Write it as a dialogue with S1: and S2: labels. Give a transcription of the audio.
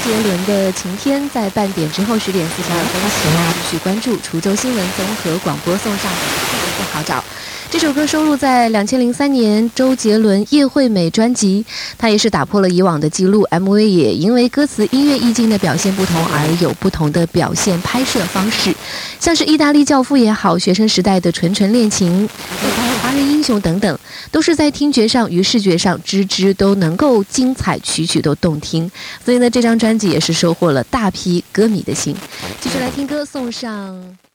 S1: 杰伦的《晴天》在半点之后10点42分继续关注滁州新闻综合广播送上的不好找。这首歌收录在2003年周杰伦《叶惠美》专辑，它也是打破了以往的记录。MV 也因为歌词音乐意境的表现不同而有不同的表现拍摄方式，像是意大利教父也好，学生时代的纯纯恋情、华人英雄等等，都是在听觉上与视觉上支支都能够精彩，曲曲都动听。所以呢，这张专辑也是收获了大批歌迷的心。继续来听歌，送上